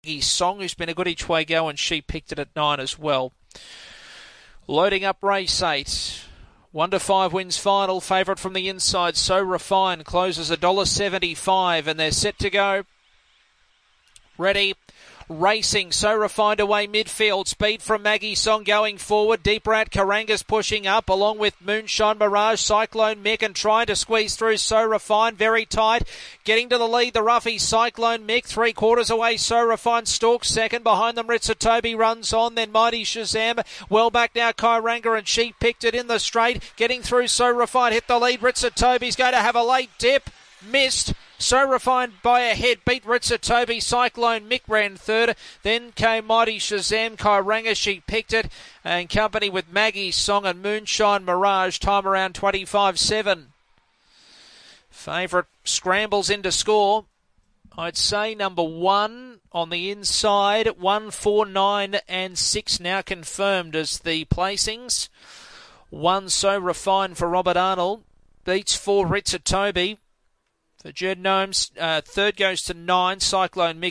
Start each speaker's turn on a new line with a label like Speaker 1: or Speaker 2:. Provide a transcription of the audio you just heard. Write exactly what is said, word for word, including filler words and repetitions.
Speaker 1: Maggie Song, who's been a good each way go, and she picked it at nine as well. Loading up race eight. One to five wins final. Favourite from the inside, So Refined, closes one dollar seventy-five, and they're set to go. Ready. Racing, So Refined away midfield. Speed from Maggie Song going forward. Deep Rat Karanga's pushing up along with Moonshine Mirage, Cyclone Mick, and trying to squeeze through So Refined. Very tight. Getting to the lead, the roughie Cyclone Mick. Three quarters away, So Refined stalks second. Behind them, Ritza Toby runs on. Then Mighty Shazam. Well back now, Kairanga, and she picked it in the straight. Getting through, So Refined hit the lead. Ritza Toby's going to have a late dip. Missed. So Refined by a head, beat Ritza Toby. Cyclone Mick ran third. Then came Mighty Shazam. Kairanga, she picked it. And company with Maggie Song and Moonshine Mirage. Time around twenty-five seven. Favourite scrambles into score. I'd say number one on the inside. One, four, nine and six now confirmed as the placings. One, So Refined for Robert Arnold. Beats four, Ritza Toby. For Jed Gnomes, uh, third goes to nine, Cyclone Mick.